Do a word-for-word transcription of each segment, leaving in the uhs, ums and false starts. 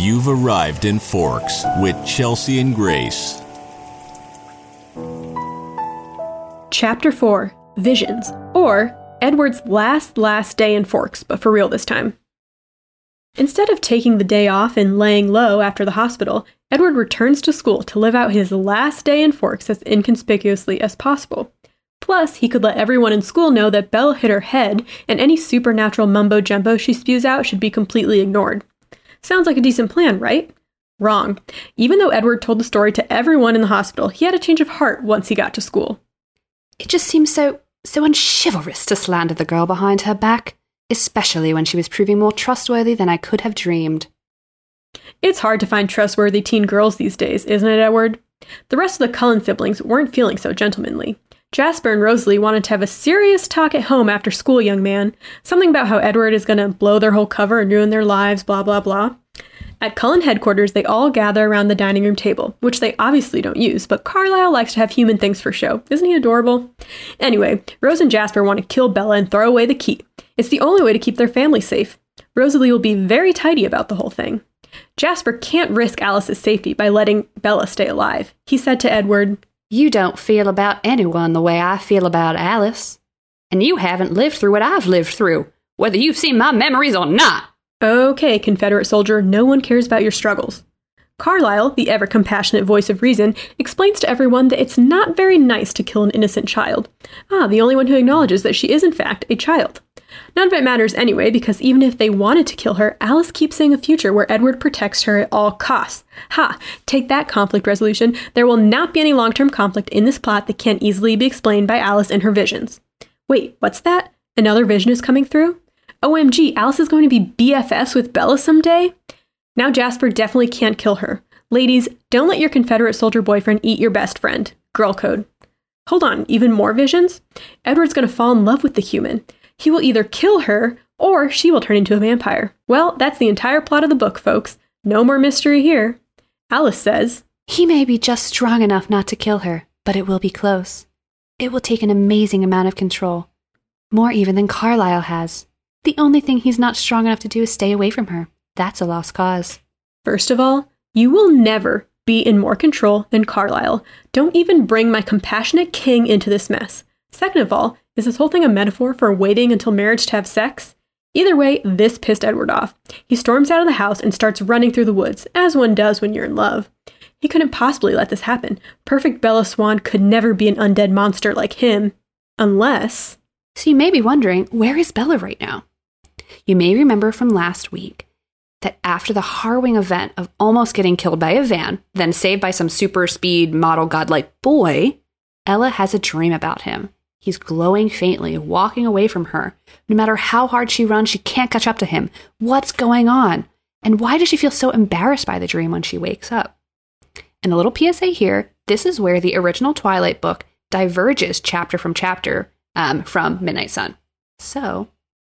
You've arrived in Forks with Chelsea and Grace. Chapter four, Visions, or Edward's last, last day in Forks, but for real this time. Instead of taking the day off and laying low after the hospital, Edward returns to school to live out his last day in Forks as inconspicuously as possible. Plus, he could let everyone in school know that Bella hit her head, and any supernatural mumbo-jumbo she spews out should be completely ignored. Sounds like a decent plan, right? Wrong. Even though Edward told the story to everyone in the hospital, he had a change of heart once he got to school. It just seems so, so unchivalrous to slander the girl behind her back, especially when she was proving more trustworthy than I could have dreamed. It's hard to find trustworthy teen girls these days, isn't it, Edward? The rest of the Cullen siblings weren't feeling so gentlemanly. Jasper and Rosalie wanted to have a serious talk at home after school, young man. Something about how Edward is going to blow their whole cover and ruin their lives, blah, blah, blah. At Cullen headquarters, they all gather around the dining room table, which they obviously don't use, but Carlisle likes to have human things for show. Isn't he adorable? Anyway, Rose and Jasper want to kill Bella and throw away the key. It's the only way to keep their family safe. Rosalie will be very tidy about the whole thing. Jasper can't risk Alice's safety by letting Bella stay alive. He said to Edward, "You don't feel about anyone the way I feel about Alice. And you haven't lived through what I've lived through, whether you've seen my memories or not." "Okay, Confederate soldier, no one cares about your struggles." Carlisle, the ever-compassionate voice of reason, explains to everyone that it's not very nice to kill an innocent child. Ah, the only one who acknowledges that she is in fact a child. None of it matters anyway, because even if they wanted to kill her, Alice keeps seeing a future where Edward protects her at all costs. Ha! Take that, conflict resolution. There will not be any long-term conflict in this plot that can't easily be explained by Alice in her visions. Wait, what's that? Another vision is coming through? O M G, Alice is going to be B F Fs with Bella someday? Now Jasper definitely can't kill her. Ladies, don't let your Confederate soldier boyfriend eat your best friend. Girl code. Hold on, even more visions? Edward's going to fall in love with the human. He will either kill her, or she will turn into a vampire. Well, that's the entire plot of the book, folks. No more mystery here. Alice says, "He may be just strong enough not to kill her, but it will be close. It will take an amazing amount of control. More even than Carlisle has. The only thing he's not strong enough to do is stay away from her. That's a lost cause." First of all, you will never be in more control than Carlisle. Don't even bring my compassionate king into this mess. Second of all, is this whole thing a metaphor for waiting until marriage to have sex? Either way, this pissed Edward off. He storms out of the house and starts running through the woods, as one does when you're in love. He couldn't possibly let this happen. Perfect Bella Swan could never be an undead monster like him. Unless... So you may be wondering, where is Bella right now? You may remember from last week that after the harrowing event of almost getting killed by a van, then saved by some super speed model godlike boy, Ella has a dream about him. He's glowing faintly, walking away from her. No matter how hard she runs, she can't catch up to him. What's going on? And why does she feel so embarrassed by the dream when she wakes up? And a little P S A here, this is where the original Twilight book diverges chapter from chapter um, from Midnight Sun. So,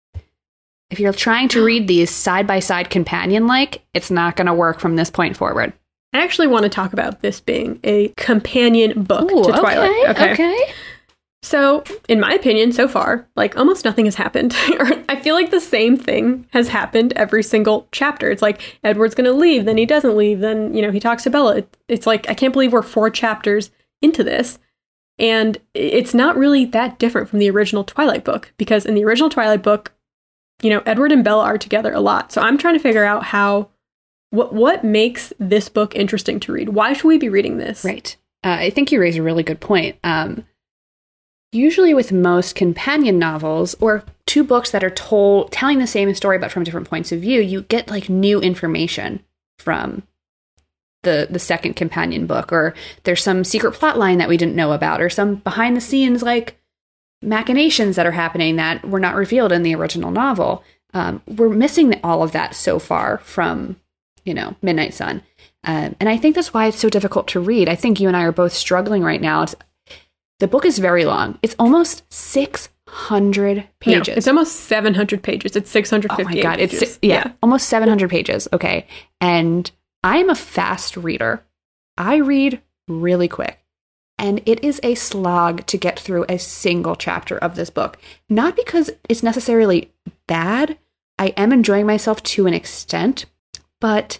if you're trying to read these side-by-side companion-like, it's not going to work from this point forward. I actually want to talk about this being a companion book Ooh, to Twilight. Okay, okay. okay. So, in my opinion, so far, like, almost nothing has happened. I feel like the same thing has happened every single chapter. It's like, Edward's going to leave, then he doesn't leave, then, you know, he talks to Bella. It's like, I can't believe we're four chapters into this. And it's not really that different from the original Twilight book, because in the original Twilight book, you know, Edward and Bella are together a lot. So I'm trying to figure out how, what, what makes this book interesting to read? Why should we be reading this? Right. Uh, I think you raise a really good point. Um, Usually with most companion novels or two books that are told telling the same story but from different points of view, you get like new information from the the second companion book, or there's some secret plot line that we didn't know about, or some behind the scenes like machinations that are happening that were not revealed in the original novel. Um, we're missing all of that so far from, you know, Midnight Sun. Um, and I think that's why it's so difficult to read. I think you and I are both struggling right now. It's, The book is very long. It's almost six hundred pages. No, it's almost seven hundred pages. It's six hundred fifty. Oh my God. pages. It's yeah, yeah, almost seven hundred pages. Okay. And I'm a fast reader. I read really quick. And it is a slog to get through a single chapter of this book. Not because it's necessarily bad. I am enjoying myself to an extent, but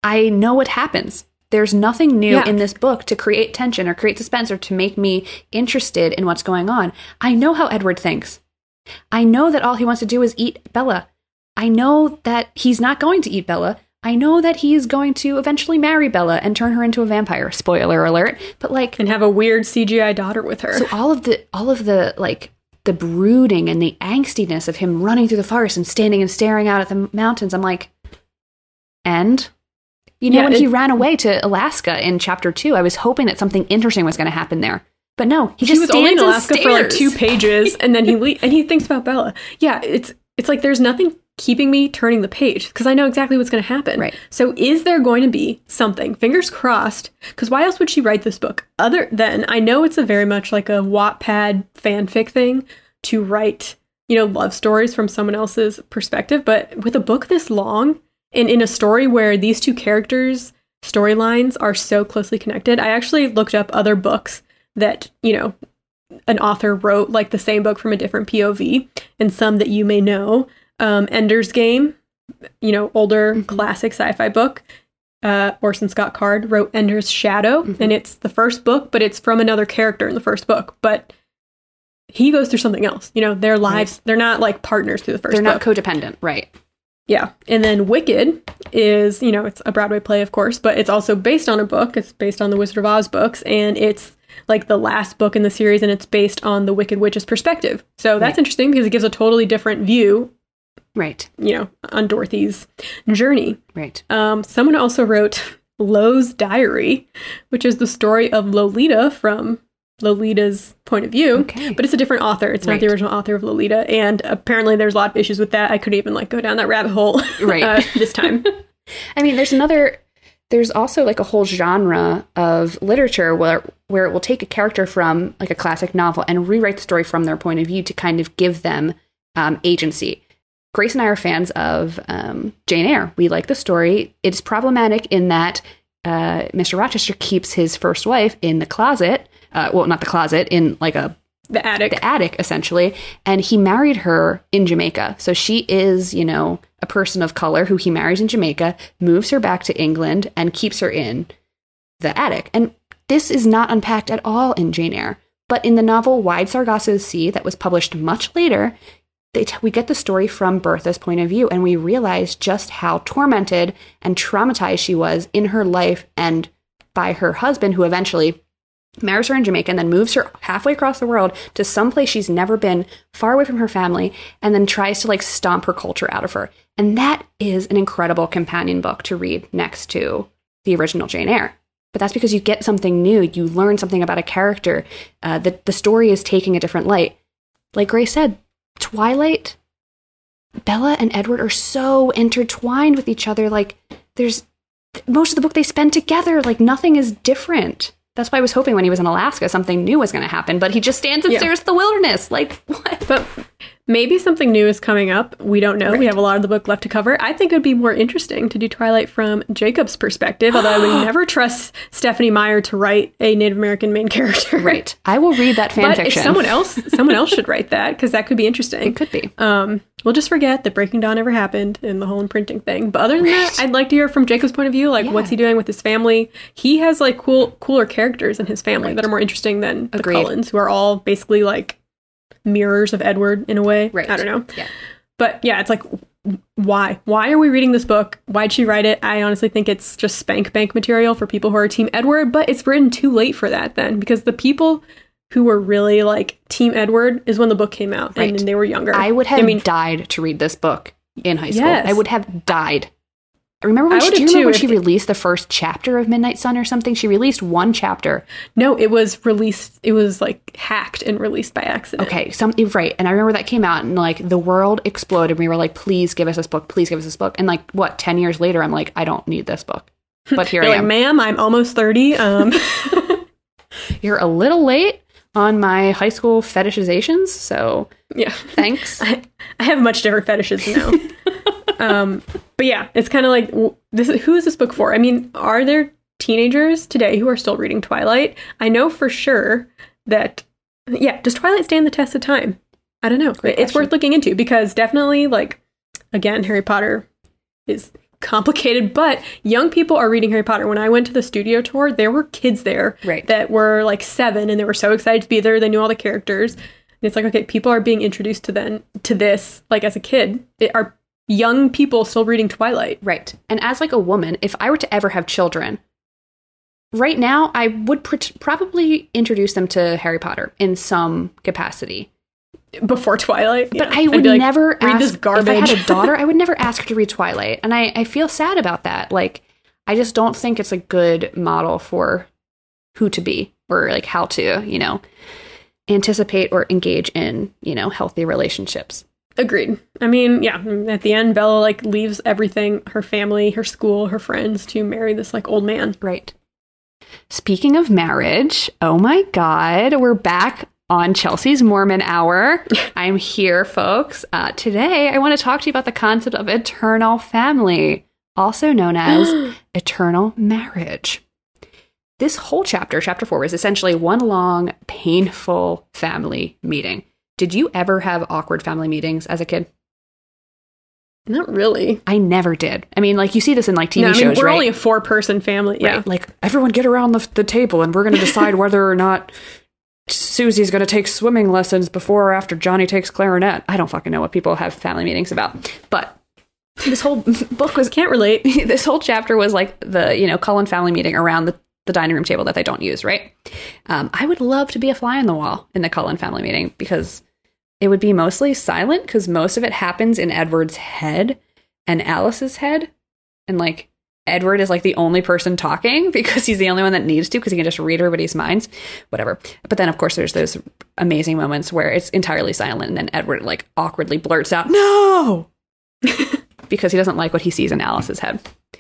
I know what happens. There's nothing new Yeah. in this book to create tension or create suspense or to make me interested in what's going on. I know how Edward thinks. I know that all he wants to do is eat Bella. I know that he's not going to eat Bella. I know that he's going to eventually marry Bella and turn her into a vampire. Spoiler alert. But like, And have a weird C G I daughter with her. so all of the all of the like the brooding and the angstiness of him running through the forest and standing and staring out at the mountains, I'm like, and you know, Yeah, when it- he ran away to Alaska in chapter two, I was hoping that something interesting was going to happen there. But no, he just he was stands only in and Alaska for like stares. two pages, and then he le- and he thinks about Bella. Yeah, it's it's like there's nothing keeping me turning the page because I know exactly what's going to happen. Right. So is there going to be something? Fingers crossed. Because why else would she write this book? Other than I know it's a very much like a Wattpad fanfic thing to write, you know, love stories from someone else's perspective, but with a book this long and in a story where these two characters' storylines are so closely connected, I actually looked up other books that, you know, an author wrote like the same book from a different P O V, and some that you may know. Um, Ender's Game, you know, older Mhm. classic sci-fi book. Uh, Orson Scott Card wrote Ender's Shadow, Mhm. and it's the first book, but it's from another character in the first book. But he goes through something else. You know, their lives, they're not like partners through the 1st They're not book. codependent, right? Yeah. And then Wicked is, you know, it's a Broadway play, of course, but it's also based on a book. It's based on the Wizard of Oz books, and it's like the last book in the series, and it's based on the Wicked Witch's perspective. So that's Right. interesting because it gives a totally different view, Right, you know, on Dorothy's journey. right. Um, someone also wrote Lo's Diary, which is the story of Lolita from Lolita's point of view, Okay. but it's a different author. It's not the Right. original author of Lolita, and apparently there's a lot of issues with that. I couldn't even like go down that rabbit hole Right. uh, this time. I mean, there's another, there's also like a whole genre of literature where where it will take a character from like a classic novel and rewrite the story from their point of view to kind of give them um, agency. Grace and I are fans of um, Jane Eyre. We like the story. It's problematic in that uh, Mister Rochester keeps his first wife in the closet. Uh, well, not the closet, in like a The attic. the attic, essentially. And he married her in Jamaica. So she is, you know, a person of color who he marries in Jamaica, moves her back to England, and keeps her in the attic. And this is not unpacked at all in Jane Eyre. But in the novel Wide Sargasso Sea, that was published much later, they t- we get the story from Bertha's point of view, and we realize just how tormented and traumatized she was in her life and by her husband, who eventually marries her in Jamaica and then moves her halfway across the world to some place she's never been, far away from her family, and then tries to like stomp her culture out of her. And that is an incredible companion book to read next to the original Jane Eyre. But that's because you get something new. You learn something about a character. Uh, the, the story is taking a different light. Like Grace said, Twilight, Bella and Edward are so intertwined with each other. Like there's most of the book they spend together. Like nothing is different. That's why I was hoping when he was in Alaska, something new was going to happen, but he just stands and Yeah. stares at the wilderness. Like, what? But maybe something new is coming up. We don't know. Right. We have a lot of the book left to cover. I think it would be more interesting to do Twilight from Jacob's perspective, although I would never trust Stephanie Meyer to write a Native American main character. Right. I will read that fan But fiction. if someone else, someone else should write that, because that could be interesting. It could be. Um, we'll just forget that Breaking Dawn ever happened and the whole imprinting thing. But other than Right. that, I'd like to hear from Jacob's point of view. Like, Yeah. what's he doing with his family? He has like cool, cooler characters in his family Right. that are more interesting than Agreed. the Cullens, who are all basically like mirrors of Edward in a way. Right. I don't know. Yeah. But yeah, it's like, why? Why are we reading this book? Why'd she write it? I honestly think it's just spank bank material for people who are Team Edward, but it's written too late for that then, because the people who were really like Team Edward is when the book came out, Right. and then they were younger. I would have I mean, died to read this book in high school. Yes. I would have died. I remember when I she, would do you have remember when too, she if- released the first chapter of Midnight Sun or something? She released one chapter. no, it was released. It was like hacked and released by accident. Okay, something right. And I remember that came out and like the world exploded. We were like, please give us this book. Please give us this book. And like, what, ten years later, I'm like, I don't need this book. But here They're I like, am. ma'am, I'm almost thirty. Um, You're a little late on my high school fetishizations. So yeah. thanks. I, I have much different fetishes now. um, but yeah, it's kind of like, w- this. Who is this book for? I mean, are there teenagers today who are still reading Twilight? I know for sure that, yeah, does Twilight stand the test of time? I don't know. Great It's question. worth looking into, because definitely, like, again, Harry Potter is complicated, but young people are reading Harry Potter. When I went to the studio tour, there were kids there right. that were like seven and they were so excited to be there. They knew all the characters. And it's like, okay, people are being introduced to them to this like as a kid. It are young people still reading Twilight. Right. And as like a woman, if I were to ever have children, right now I would pr- probably introduce them to Harry Potter in some capacity. Before Twilight. But yeah. I would like, never read ask, this garbage. if I had a daughter, I would never ask her to read Twilight. And I, I feel sad about that. Like, I just don't think it's a good model for who to be or like how to, you know, anticipate or engage in, you know, healthy relationships. Agreed. I mean, yeah, at the end, Bella like leaves everything, her family, her school, her friends to marry this like old man. Right. Speaking of marriage, oh my God, we're back on Chelsea's Mormon Hour. I'm here, folks. Uh, today, I want to talk to you about the concept of eternal family, also known as eternal marriage. This whole chapter, chapter four, is essentially one long, painful family meeting. Did you ever have awkward family meetings as a kid? Not really. I never did. I mean, like, you see this in, like, T V no, I mean, shows, we're right? only a four-person family, yeah. Right. Like, everyone get around the, the table, and we're going to decide whether or not Susie's going to take swimming lessons before or after Johnny takes clarinet. I don't fucking know what people have family meetings about. But this whole book was... Can't relate. This whole chapter was, like, the, you know, Cullen family meeting around the, the dining room table that they don't use, right? Um, I would love to be a fly on the wall in the Cullen family meeting because it would be mostly silent because most of it happens in Edward's head and Alice's head. And, like, Edward is, like, the only person talking because he's the only one that needs to because he can just read everybody's minds. Whatever. But then, of course, there's those amazing moments where it's entirely silent and then Edward, like, awkwardly blurts out, "No!" because he doesn't like what he sees in Alice's head.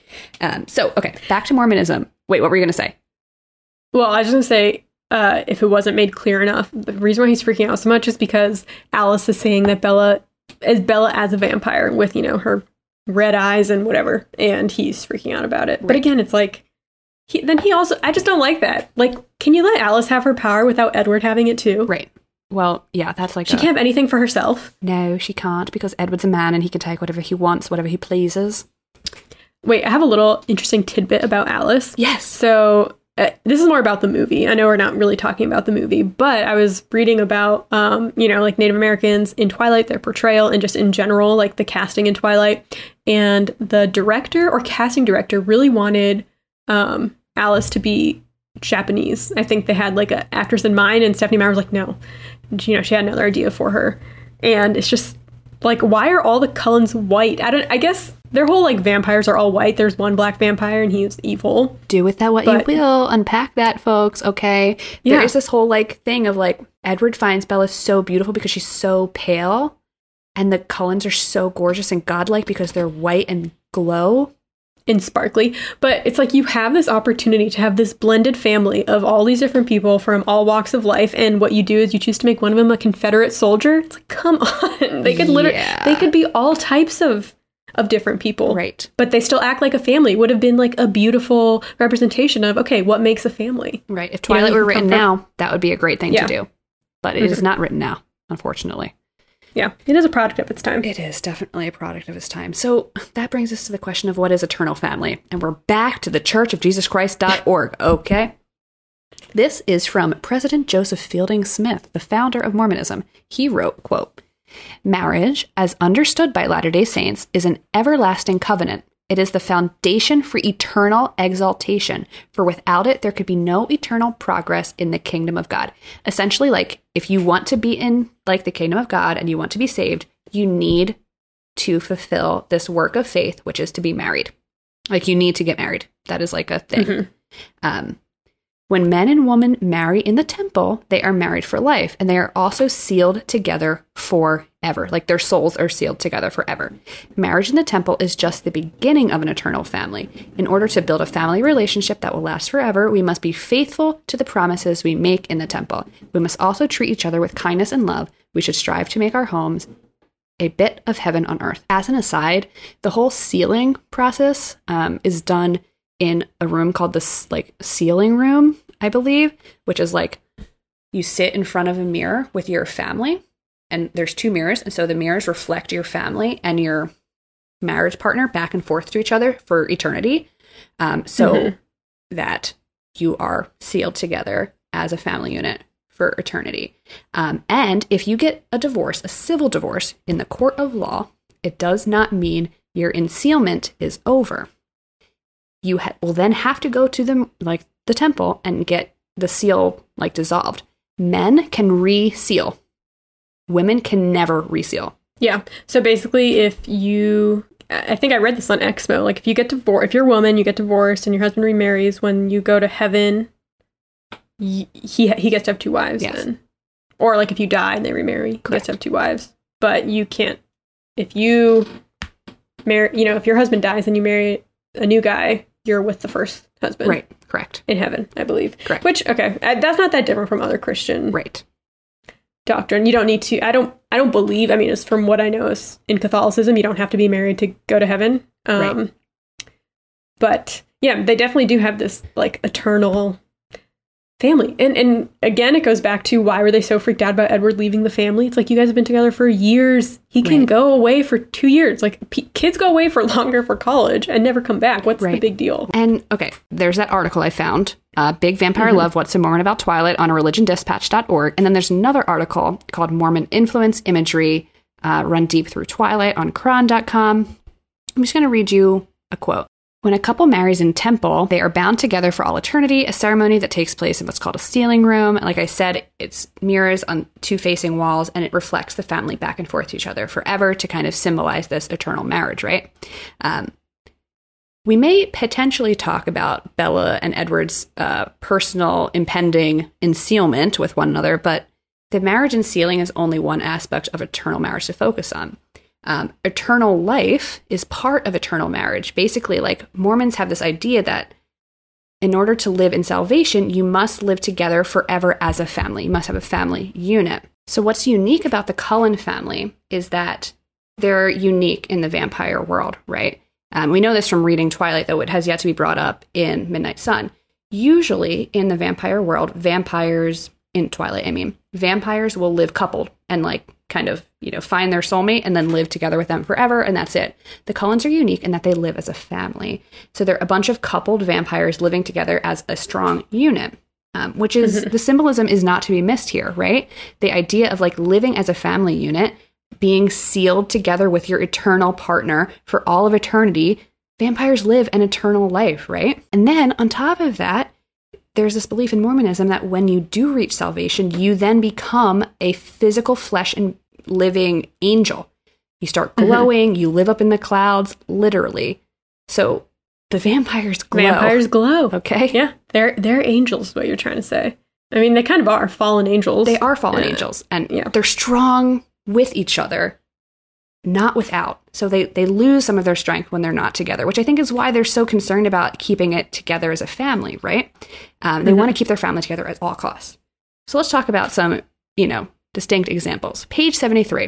Um, so, okay, back to Mormonism. Wait, what were you going to say? Well, I was going to say, uh, if it wasn't made clear enough, the reason why he's freaking out so much is because Alice is saying that Bella is Bella as a vampire with, you know, her red eyes and whatever, and he's freaking out about it. Right. But again, it's like, he, then he also, I just don't like that. Like, can you let Alice have her power without Edward having it too? Right. Well, yeah, that's like She a, can't have anything for herself. No, she can't, because Edward's a man and he can take whatever he wants, whatever he pleases. Wait, I have a little interesting tidbit about Alice. Yes. So, uh, this is more about the movie. I know we're not really talking about the movie, but I was reading about, um, you know, like Native Americans in Twilight, their portrayal, and just in general, like the casting in Twilight. And the director or casting director really wanted um, Alice to be Japanese. I think they had like an actress in mind, and Stephenie Meyer was like, no. And, you know, she had another idea for her. And it's just like, why are all the Cullens white? I don't, I guess their whole like vampires are all white. There's one black vampire and he's evil. Do with that what but, you will. Unpack that, folks. Okay. Yeah. There is this whole like thing of like Edward finds Bella so beautiful because she's so pale, and the Cullens are so gorgeous and godlike because they're white and glow. And sparkly. But it's like you have this opportunity to have this blended family of all these different people from all walks of life, and what you do is you choose to make one of them a Confederate soldier. It's like, come on. They could literally yeah. they could be all types of of different people. Right. But they still act like a family. Would have been like a beautiful representation of, okay, what makes a family? Right. If Twilight you know, were written now, that would be a great thing yeah. to do. But it mm-hmm. is not written now, unfortunately. Yeah, it is a product of its time. It is definitely a product of its time. So that brings us to the question of what is eternal family? And we're back to the church of jesus christ dot org, okay? This is from President Joseph Fielding Smith, the founder of Mormonism. He wrote, quote, "Marriage, as understood by Latter-day Saints, is an everlasting covenant. It is the foundation for eternal exaltation, for without it, there could be no eternal progress in the kingdom of God." Essentially, like, if you want to be in, like, the kingdom of God and you want to be saved, you need to fulfill this work of faith, which is to be married. Like, you need to get married. That is, like, a thing. Mm-hmm. Um, when men and women marry in the temple, they are married for life, and they are also sealed together forever. Like, their souls are sealed together forever. Marriage in the temple is just the beginning of an eternal family. In order to build a family relationship that will last forever, we must be faithful to the promises we make in the temple. We must also treat each other with kindness and love. We should strive to make our homes a bit of heaven on earth. As an aside, the whole sealing process um, is done in a room called the like sealing room, I believe, which is like you sit in front of a mirror with your family, and there's two mirrors, and so the mirrors reflect your family and your marriage partner back and forth to each other for eternity. Um, so mm-hmm. that you are sealed together as a family unit for eternity. Um, and if you get a divorce, a civil divorce in the court of law, it does not mean your ensealment is over. You ha- will then have to go to the, like, the temple and get the seal like dissolved. Men can reseal. Women can never reseal. Yeah. So basically, if you, I think I read this on Exmo, like if you get divorced, if you're a woman, you get divorced and your husband remarries, when you go to heaven, he he gets to have two wives yes. then. Or like if you die and they remarry, Correct. He gets to have two wives. But you can't, if you marry, you know, if your husband dies and you marry a new guy, you're with the first husband. Right. Correct. In heaven, I believe. Correct. Which, okay, I, that's not that different from other Christian right. doctrine. You don't need to, I don't, I don't believe, I mean, it's from what I know is in Catholicism, you don't have to be married to go to heaven. Um, right. But yeah, they definitely do have this like eternal family. And and again, it goes back to why were they so freaked out about Edward leaving the family? It's like, you guys have been together for years. He can right. go away for two years. Like p- kids go away for longer for college and never come back. What's right. the big deal? And okay, there's that article I found, uh, Big Vampire mm-hmm. Love, What's So Mormon About Twilight on religion dispatch dot org. And then there's another article called Mormon Influence Imagery, uh, Run Deep Through Twilight on Quran dot com. I'm just going to read you a quote. When a couple marries in temple, they are bound together for all eternity, a ceremony that takes place in what's called a sealing room. Like I said, it's mirrors on two facing walls, and it reflects the family back and forth to each other forever to kind of symbolize this eternal marriage, right? Um, we may potentially talk about Bella and Edward's uh, personal impending ensealment with one another, but the marriage and sealing is only one aspect of eternal marriage to focus on. Um, eternal life is part of eternal marriage. Basically, like Mormons have this idea that in order to live in salvation, you must live together forever as a family. You must have a family unit. So what's unique about the Cullen family is that they're unique in the vampire world, right? Um, we know this from reading Twilight, though it has yet to be brought up in Midnight Sun. Usually in the vampire world, vampires, in Twilight, I mean, vampires will live coupled and like kind of, you know, find their soulmate and then live together with them forever, and that's it. The Cullens are unique in that they live as a family. So they're a bunch of coupled vampires living together as a strong unit, um, which is, mm-hmm. the symbolism is not to be missed here, right? The idea of like living as a family unit, being sealed together with your eternal partner for all of eternity. Vampires live an eternal life, right? And then on top of that, there's this belief in Mormonism that when you do reach salvation, you then become a physical flesh and living angel. You start glowing, mm-hmm. you live up in the clouds, literally. So the vampires glow. Vampires glow. Okay. Yeah. They're they're angels, is what you're trying to say. I mean, they kind of are fallen angels. They are fallen yeah. angels. And yeah. they're strong with each other, not without. So they, they lose some of their strength when they're not together, which I think is why they're so concerned about keeping it together as a family, right? Um, they mm-hmm. want to keep their family together at all costs. So let's talk about some, you know, distinct examples. Page seventy-three.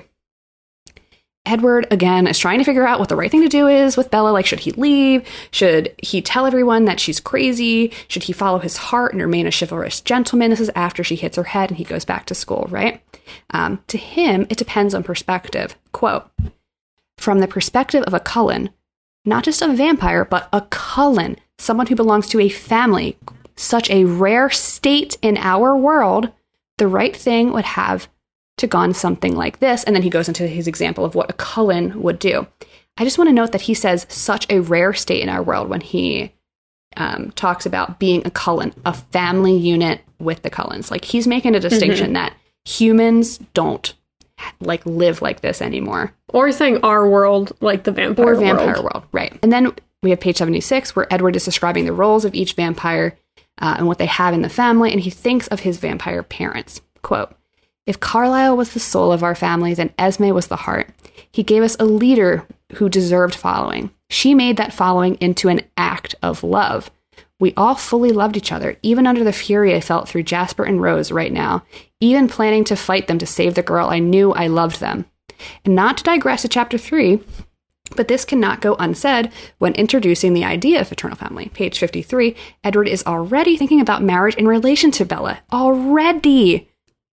Edward, again, is trying to figure out what the right thing to do is with Bella. Like, should he leave? Should he tell everyone that she's crazy? Should he follow his heart and remain a chivalrous gentleman? This is after she hits her head and he goes back to school, right? Um, to him, it depends on perspective. Quote, from the perspective of a Cullen, not just a vampire, but a Cullen, someone who belongs to a family, such a rare state in our world, the right thing would have to gone something like this. And then he goes into his example of what a Cullen would do. I just want to note that he says such a rare state in our world when he um, talks about being a Cullen, a family unit with the Cullens. Like, he's making a distinction mm-hmm. that humans don't like live like this anymore. Or he's saying our world, like the vampire world. Or vampire world. world, right. And then we have page seventy-six, where Edward is describing the roles of each vampire uh, and what they have in the family, and he thinks of his vampire parents. Quote, if Carlisle was the soul of our family, then Esme was the heart. He gave us a leader who deserved following. She made that following into an act of love. We all fully loved each other, even under the fury I felt through Jasper and Rose right now, even planning to fight them to save the girl I knew I loved them. And not to digress to chapter three, but this cannot go unsaid when introducing the idea of fraternal family. Page fifty-three, Edward is already thinking about marriage in relation to Bella. Already!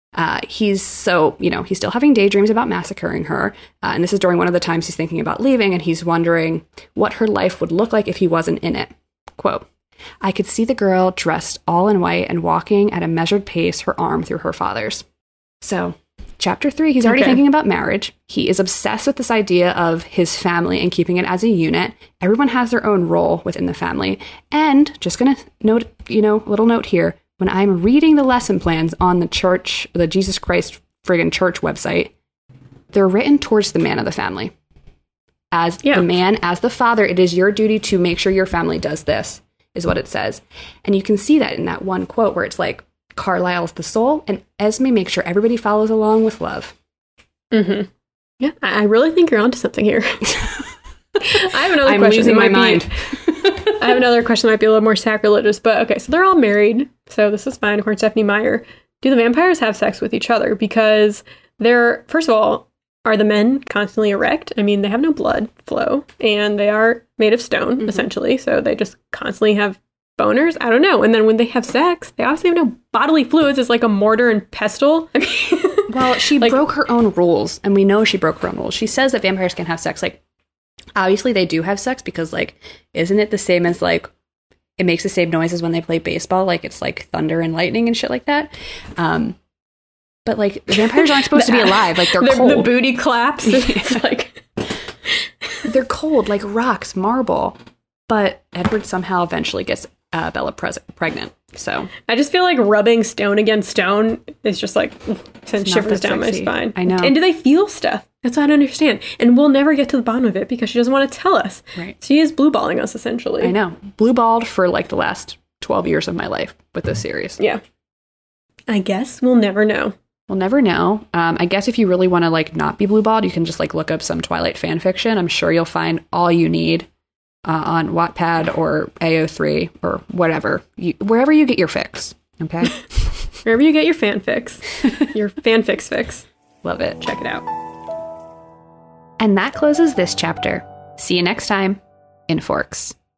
Uh, he's so, you know, he's still having daydreams about massacring her. Uh, and this is during one of the times he's thinking about leaving, and he's wondering what her life would look like if he wasn't in it. Quote, I could see the girl dressed all in white and walking at a measured pace, her arm through her father's. So, chapter three, he's already Okay. thinking about marriage. He is obsessed with this idea of his family and keeping it as a unit. Everyone has their own role within the family. And just going to note, you know, little note here, when I'm reading the lesson plans on the church, the Jesus Christ friggin' church website, they're written towards the man of the family. As Yeah. the man, as the father, it is your duty to make sure your family does this, is what it says. And you can see that in that one quote where it's like, Carlisle's the soul, and Esme makes sure everybody follows along with love. Mm-hmm. Yeah, I I really think you're onto something here. I have another I'm question. losing that my might mind. Be, I have another question that might be a little more sacrilegious, but okay, so they're all married, so this is fine, according to Stephanie Meyer. Do the vampires have sex with each other? Because they're, first of all, are the men constantly erect? I mean, they have no blood flow, and they are made of stone, Mhm. essentially, so they just constantly have boners? I don't know. And then when they have sex, they obviously have no bodily fluids. It's like a mortar and pestle. I mean, Well, she like, broke her own rules, and we know she broke her own rules. She says that vampires can have sex. Like, obviously they do have sex because, like, isn't it the same as, like, it makes the same noises when they play baseball? Like, it's like thunder and lightning and shit like that. Um, but, like, vampires aren't supposed to be alive. Like, they're the, cold. the booty claps. It's like, They're cold, like rocks, marble. But Edward somehow eventually gets uh, Bella pres- pregnant. So I just feel like rubbing stone against stone is just like sends not shivers that down sexy. my spine. I know. And do they feel stuff? That's what I don't understand. And we'll never get to the bottom of it because she doesn't want to tell us. Right. She is blue balling us essentially. I know. Blue balled for like the last twelve years of my life with this series. Yeah. I guess we'll never know. We'll never know. Um, I guess if you really want to like not be blue balled, you can just like look up some Twilight fan fiction. I'm sure you'll find all you need uh, on Wattpad or A O three or whatever, you, wherever you get your fix. Okay. Wherever you get your fanfics, your fanfics fix. Love it. Check it out. And that closes this chapter. See you next time in Forks.